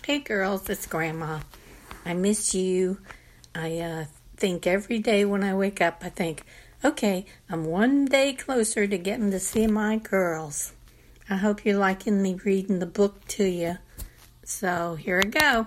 Hey girls, it's Grandma. I miss you. I think every day when I wake up, I think, okay, I'm one day closer to getting to see my girls. I hope you're liking me reading the book to you. So here I go.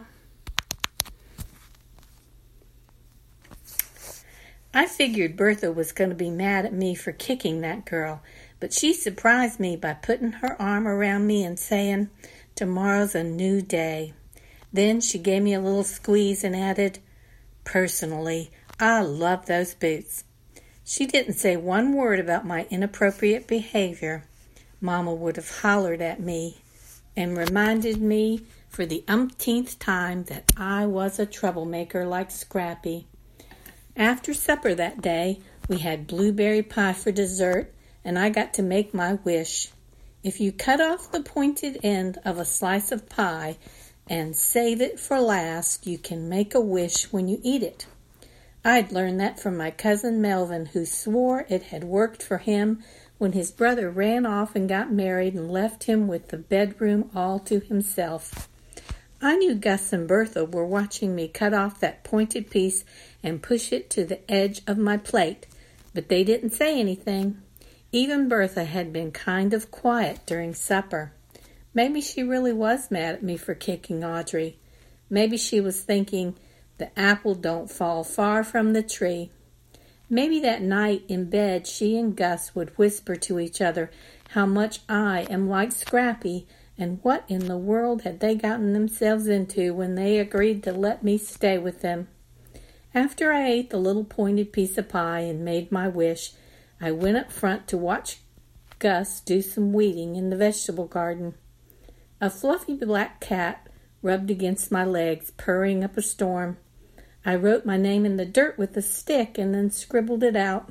I figured Bertha was going to be mad at me for kicking that girl, but she surprised me by putting her arm around me and saying, "Tomorrow's a new day." Then she gave me a little squeeze and added, "Personally, I love those boots." She didn't say one word about my inappropriate behavior. Mama would have hollered at me and reminded me for the umpteenth time that I was a troublemaker like Scrappy. After supper that day, we had blueberry pie for dessert, and I got to make my wish. If you cut off the pointed end of a slice of pie and save it for last, you can make a wish when you eat it. I'd learned that from my cousin Melvin, who swore it had worked for him when his brother ran off and got married and left him with the bedroom all to himself. I knew Gus and Bertha were watching me cut off that pointed piece and push it to the edge of my plate, but they didn't say anything. Even Bertha had been kind of quiet during supper. Maybe she really was mad at me for kicking Audrey. Maybe she was thinking, the apple don't fall far from the tree. Maybe that night in bed she and Gus would whisper to each other how much I am like Scrappy and what in the world had they gotten themselves into when they agreed to let me stay with them. After I ate the little pointed piece of pie and made my wish, I went up front to watch Gus do some weeding in the vegetable garden. A fluffy black cat rubbed against my legs, purring up a storm. I wrote my name in the dirt with a stick and then scribbled it out.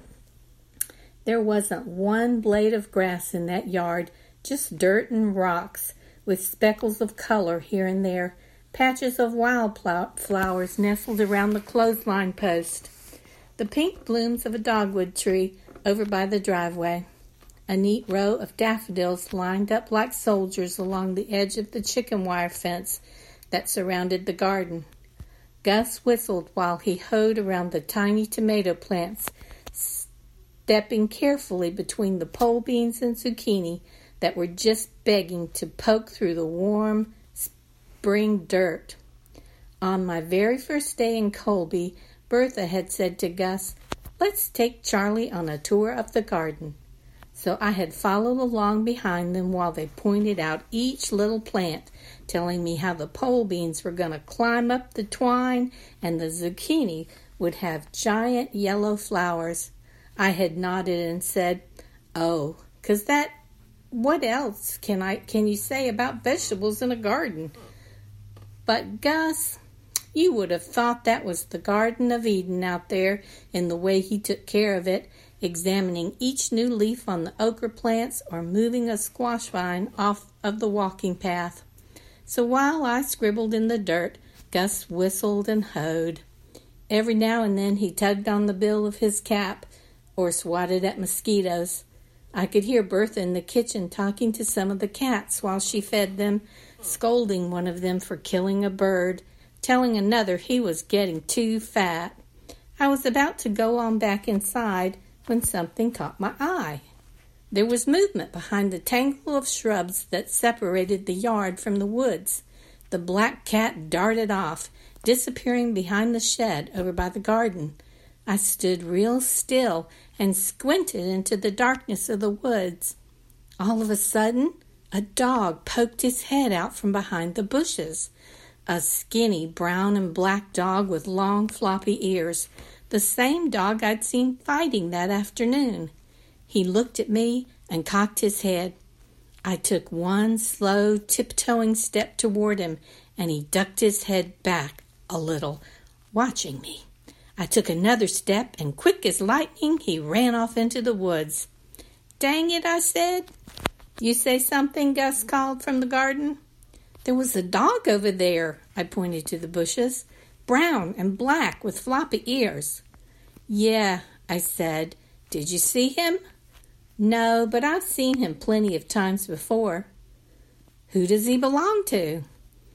There wasn't one blade of grass in that yard, just dirt and rocks, with speckles of color here and there, patches of wildflowers nestled around the clothesline post, the pink blooms of a dogwood tree over by the driveway, a neat row of daffodils lined up like soldiers along the edge of the chicken wire fence that surrounded the garden. Gus whistled while he hoed around the tiny tomato plants, stepping carefully between the pole beans and zucchini that were just begging to poke through the warm spring dirt. On my very first day in Colby, Bertha had said to Gus, "Let's take Charlie on a tour of the garden." So I had followed along behind them while they pointed out each little plant, telling me how the pole beans were going to climb up the twine and the zucchini would have giant yellow flowers. I had nodded and said, "Oh, 'cause what else can you say about vegetables in a garden?" But Gus, you would have thought that was the Garden of Eden out there in the way he took care of it, examining each new leaf on the okra plants or moving a squash vine off of the walking path. So while I scribbled in the dirt, Gus whistled and hoed. Every now and then he tugged on the bill of his cap or swatted at mosquitoes. I could hear Bertha in the kitchen talking to some of the cats while she fed them, scolding one of them for killing a bird, telling another he was getting too fat. I was about to go on back inside when something caught my eye. There was movement behind the tangle of shrubs that separated the yard from the woods. The black cat darted off, disappearing behind the shed over by the garden. I stood real still and squinted into the darkness of the woods. All of a sudden, a dog poked his head out from behind the bushes. A skinny brown and black dog with long floppy ears. The same dog I'd seen fighting that afternoon. He looked at me and cocked his head. I took one slow, tiptoeing step toward him, and he ducked his head back a little, watching me. I took another step, and quick as lightning, he ran off into the woods. "Dang it," I said. "You say something?" Gus called from the garden. "There was a dog over there," I pointed to the bushes. "Brown and black with floppy ears." "Yeah," I said. "Did you see him?" "No, but I've seen him plenty of times before." "Who does he belong to?"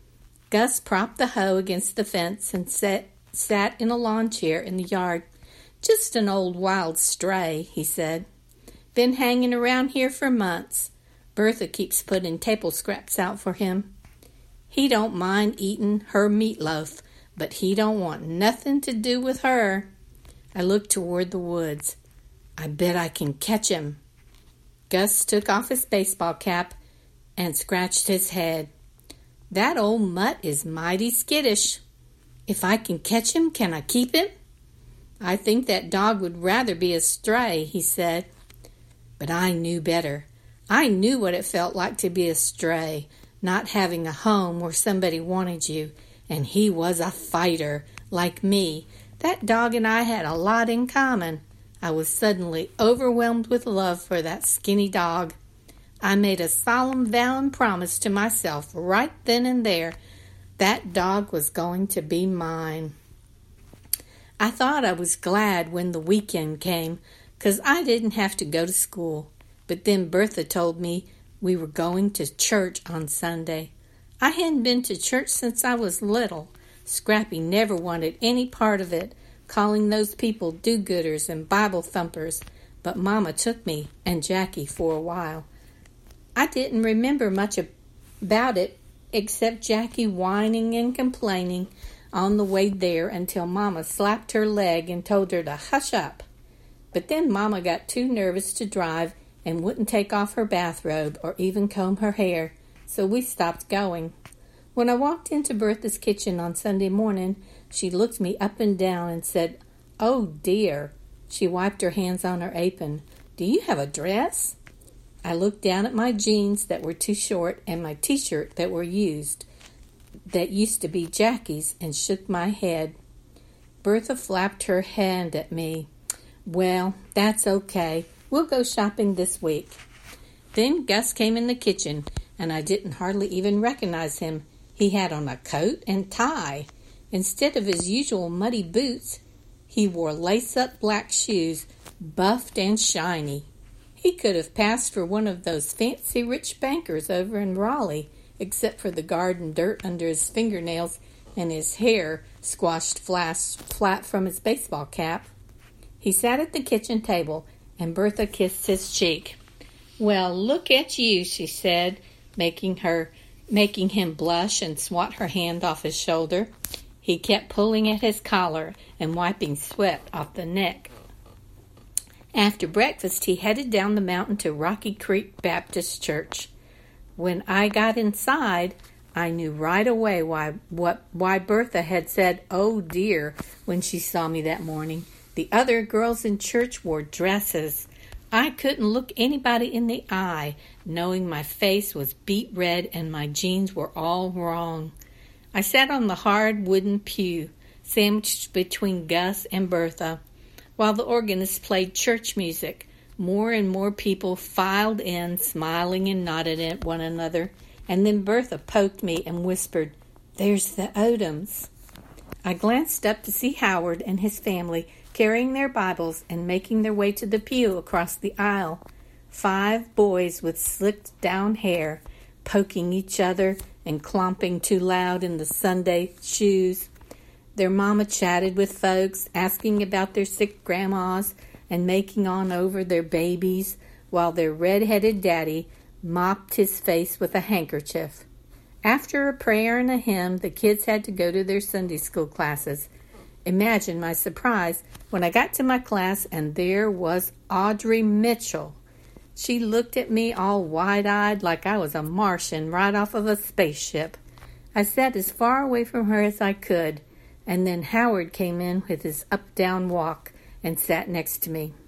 Gus propped the hoe against the fence and sat in a lawn chair in the yard. "Just an old wild stray," he said. "Been hanging around here for months. Bertha keeps putting table scraps out for him. He don't mind eating her meatloaf, but he don't want nothing to do with her." I looked toward the woods. "I bet I can catch him." Gus took off his baseball cap and scratched his head. "That old mutt is mighty skittish. If I can catch him, can I keep him?" "I think that dog would rather be a stray," he said. But I knew better. I knew what it felt like to be a stray, not having a home where somebody wanted you, and he was a fighter, like me. That dog and I had a lot in common. I was suddenly overwhelmed with love for that skinny dog. I made a solemn vow and promise to myself right then and there that dog was going to be mine. I thought I was glad when the weekend came, 'cause I didn't have to go to school. But then Bertha told me we were going to church on Sunday. I hadn't been to church since I was little. Scrappy never wanted any part of it, calling those people do-gooders and Bible thumpers, but Mama took me and Jackie for a while. I didn't remember much about it except Jackie whining and complaining on the way there until Mama slapped her leg and told her to hush up. But then Mama got too nervous to drive and wouldn't take off her bathrobe or even comb her hair, so we stopped going. When I walked into Bertha's kitchen on Sunday morning, she looked me up and down and said, "Oh, dear." She wiped her hands on her apron. "Do you have a dress?" I looked down at my jeans that were too short and my t-shirt that used to be Jackie's, and shook my head. Bertha flapped her hand at me. "Well, that's okay. We'll go shopping this week." Then Gus came in the kitchen, and I didn't hardly even recognize him. He had on a coat and tie. Instead of his usual muddy boots, he wore lace-up black shoes, buffed and shiny. He could have passed for one of those fancy rich bankers over in Raleigh, except for the garden dirt under his fingernails and his hair squashed flat from his baseball cap. He sat at the kitchen table, and Bertha kissed his cheek. "Well, look at you," she said, making him blush and swat her hand off his shoulder. He kept pulling at his collar and wiping sweat off the neck. After breakfast, he headed down the mountain to Rocky Creek Baptist Church. When I got inside, I knew right away why Bertha had said, "Oh, dear," when she saw me that morning. The other girls in church wore dresses. I couldn't look anybody in the eye, knowing my face was beet red and my jeans were all wrong. I sat on the hard wooden pew, sandwiched between Gus and Bertha, while the organist played church music. More and more people filed in, smiling and nodding at one another, and then Bertha poked me and whispered, "There's the Odoms." I glanced up to see Howard and his family carrying their Bibles and making their way to the pew across the aisle. 5 boys with slicked down hair, poking each other and clomping too loud in the Sunday shoes. Their mama chatted with folks, asking about their sick grandmas and making on over their babies, while their red-headed daddy mopped his face with a handkerchief. After a prayer and a hymn, the kids had to go to their Sunday school classes. Imagine my surprise when I got to my class and there was Audrey Mitchell. She looked at me all wide-eyed like I was a Martian right off of a spaceship. I sat as far away from her as I could, and then Howard came in with his up-down walk and sat next to me.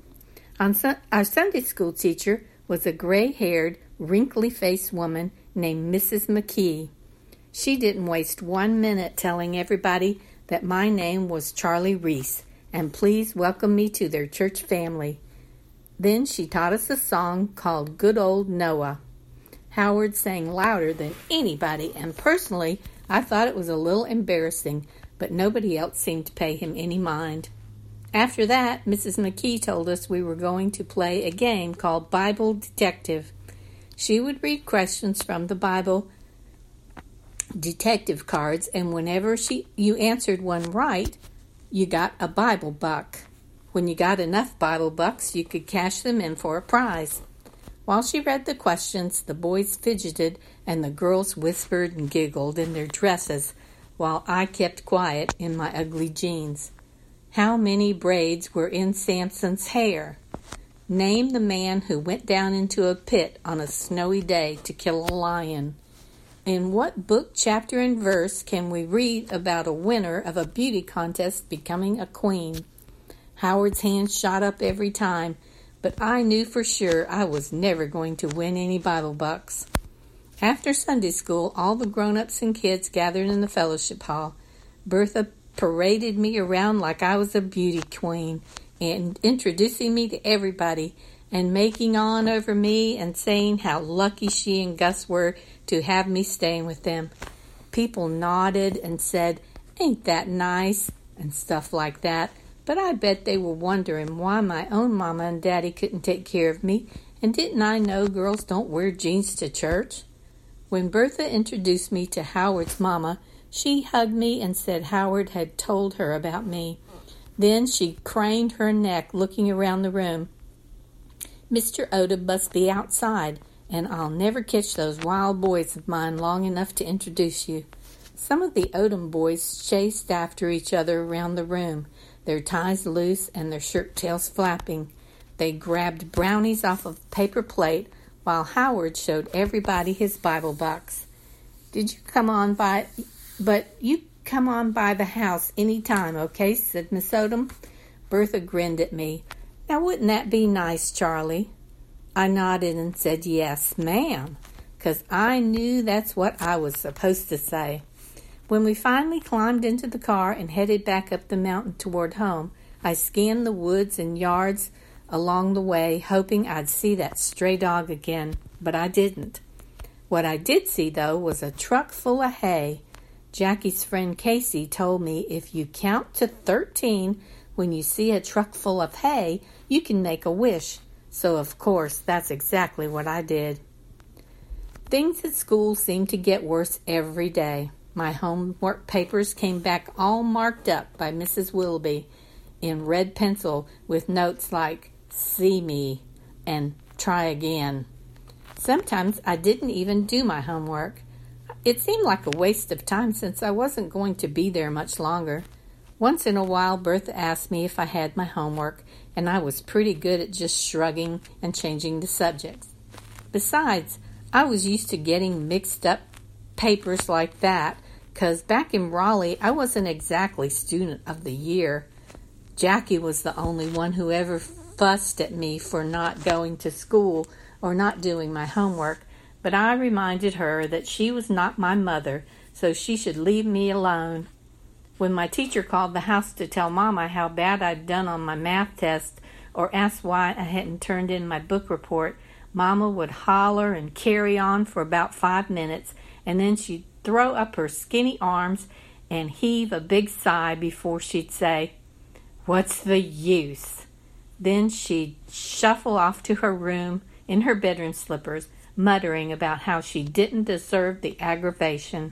Our Sunday school teacher was a gray-haired, wrinkly-faced woman named Mrs. McKee. She didn't waste 1 minute telling everybody that my name was Charlie Reese, and please welcome me to their church family. Then she taught us a song called Good Old Noah. Howard sang louder than anybody, and personally, I thought it was a little embarrassing, but nobody else seemed to pay him any mind. After that, Mrs. McKee told us we were going to play a game called Bible Detective. She would read questions from the Bible detective cards, and whenever you answered one right, you got a Bible buck. When you got enough Bible bucks, you could cash them in for a prize. While she read the questions, the boys fidgeted and the girls whispered and giggled in their dresses, while I kept quiet in my ugly jeans. How many braids were in Samson's hair? Name the man who went down into a pit on a snowy day to kill a lion. In what book, chapter, and verse can we read about a winner of a beauty contest becoming a queen? Howard's hand shot up every time, but I knew for sure I was never going to win any Bible bucks. After Sunday school, all the grown-ups and kids gathered in the fellowship hall. Bertha paraded me around like I was a beauty queen, and introducing me to everybody, and making on over me and saying how lucky she and Gus were to have me staying with them. People nodded and said, "Ain't that nice?" and stuff like that, but I bet they were wondering why my own mama and daddy couldn't take care of me, and didn't I know girls don't wear jeans to church? When Bertha introduced me to Howard's mama, she hugged me and said Howard had told her about me. Then she craned her neck, looking around the room. "Mr. Odom must be outside, and I'll never catch those wild boys of mine long enough to introduce you." Some of the Odom boys chased after each other around the room, their ties loose and their shirt tails flapping. They grabbed brownies off of a paper plate, while Howard showed everybody his Bible box. You come on by the house any time, okay?" said Miss Odom. Bertha grinned at me. "Now, wouldn't that be nice, Charlie?" I nodded and said, "Yes, ma'am," 'cause I knew that's what I was supposed to say. When we finally climbed into the car and headed back up the mountain toward home, I scanned the woods and yards along the way, hoping I'd see that stray dog again, but I didn't. What I did see, though, was a truck full of hay. Jackie's friend Casey told me if you count to 13 when you see a truck full of hay, you can make a wish. So, of course, that's exactly what I did. Things at school seemed to get worse every day. My homework papers came back all marked up by Mrs. Willoughby in red pencil with notes like, "See me," and "Try again." Sometimes I didn't even do my homework. It seemed like a waste of time since I wasn't going to be there much longer. Once in a while, Bertha asked me if I had my homework, and I was pretty good at just shrugging and changing the subjects. Besides, I was used to getting mixed up papers like that, 'cause back in Raleigh, I wasn't exactly student of the year. Jackie was the only one who ever fussed at me for not going to school or not doing my homework, but I reminded her that she was not my mother, so she should leave me alone. When my teacher called the house to tell Mama how bad I'd done on my math test or asked why I hadn't turned in my book report, Mama would holler and carry on for about 5 minutes, and then she'd throw up her skinny arms and heave a big sigh before she'd say, "What's the use?" Then she'd shuffle off to her room in her bedroom slippers, muttering about how she didn't deserve the aggravation.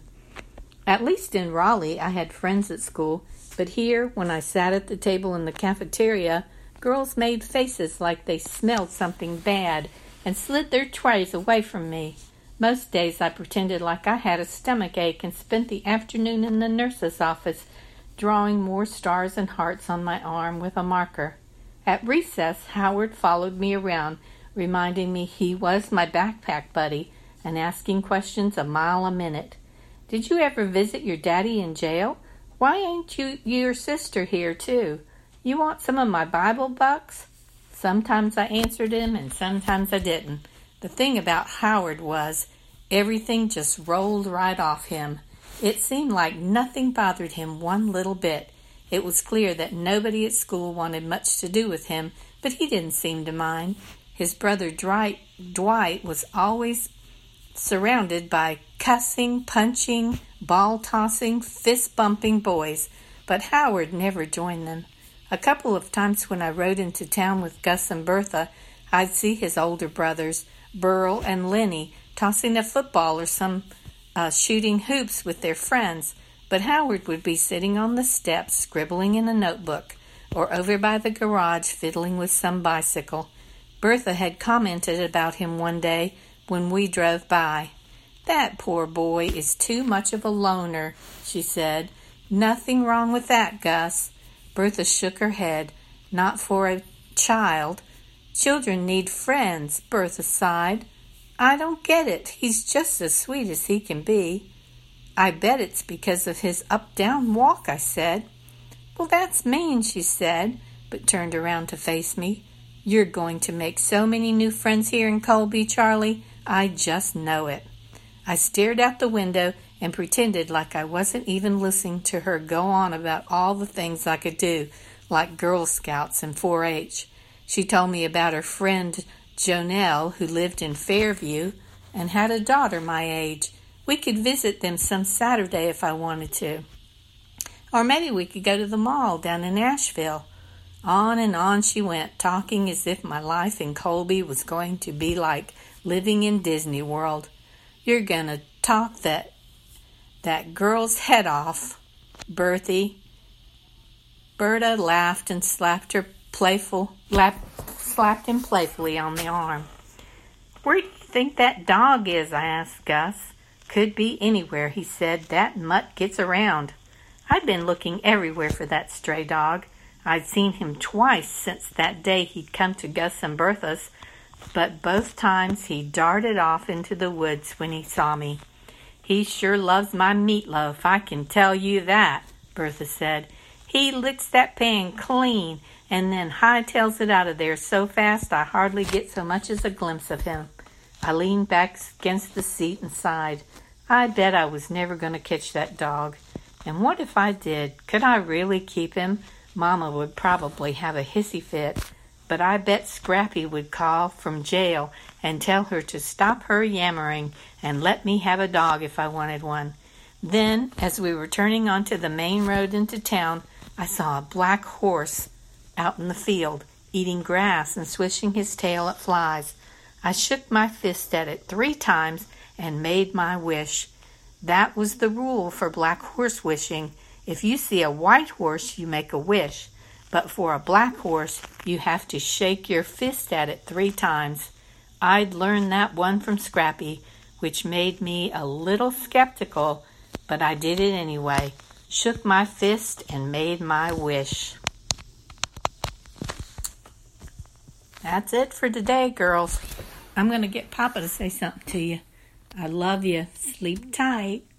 At least in Raleigh, I had friends at school, but here, when I sat at the table in the cafeteria, girls made faces like they smelled something bad and slid their trays away from me. Most days I pretended like I had a stomach ache and spent the afternoon in the nurse's office drawing more stars and hearts on my arm with a marker. At recess, Howard followed me around, reminding me he was my backpack buddy and asking questions a mile a minute. "Did you ever visit your daddy in jail? Why ain't your sister here, too? You want some of my Bible bucks?" Sometimes I answered him and sometimes I didn't. The thing about Howard was everything just rolled right off him. It seemed like nothing bothered him one little bit. It was clear that nobody at school wanted much to do with him, but he didn't seem to mind. His brother Dwight was always surrounded by cussing, punching, ball-tossing, fist-bumping boys, but Howard never joined them. A couple of times when I rode into town with Gus and Bertha, I'd see his older brothers, Burl and Lenny, tossing a football or some shooting hoops with their friends, but Howard would be sitting on the steps scribbling in a notebook, or over by the garage fiddling with some bicycle. Bertha had commented about him one day when we drove by. "That poor boy is too much of a loner," she said. "Nothing wrong with that, Gus." Bertha shook her head. "Not for a child. Children need friends," Bertha sighed. "I don't get it. He's just as sweet as he can be." "I bet it's because of his up-down walk," I said. "Well, that's mean," she said, but turned around to face me. "You're going to make so many new friends here in Colby, Charlie. I just know it." I stared out the window and pretended like I wasn't even listening to her go on about all the things I could do, like Girl Scouts and 4-H. She told me about her friend Jonelle, who lived in Fairview and had a daughter my age. We could visit them some Saturday if I wanted to. Or maybe we could go to the mall down in Asheville. On and on she went, talking as if my life in Colby was going to be like living in Disney World. "You're going to talk that girl's head off, Bertie." Berta laughed and slapped him playfully on the arm. "Where do you think that dog is?" I asked Gus. "Could be anywhere," he said. "That mutt gets around." I'd been looking everywhere for that stray dog. I'd seen him twice since that day he'd come to Gus and Bertha's, but both times he darted off into the woods when he saw me. "He sure loves my meatloaf, I can tell you that," Bertha said. "He licks that pan clean and then hightails it out of there so fast I hardly get so much as a glimpse of him." I leaned back against the seat and sighed. I bet I was never going to catch that dog. And what if I did? Could I really keep him? Mama would probably have a hissy fit, but I bet Scrappy would call from jail and tell her to stop her yammering and let me have a dog if I wanted one. Then, as we were turning onto the main road into town, I saw a black horse out in the field, eating grass and swishing his tail at flies. I shook my fist at it 3 times and made my wish. That was the rule for black horse wishing. If you see a white horse, you make a wish. But for a black horse, you have to shake your fist at it 3 times. I'd learned that one from Scrappy, which made me a little skeptical, but I did it anyway. Shook my fist and made my wish. That's it for today, girls. I'm going to get Papa to say something to you. I love you. Sleep tight.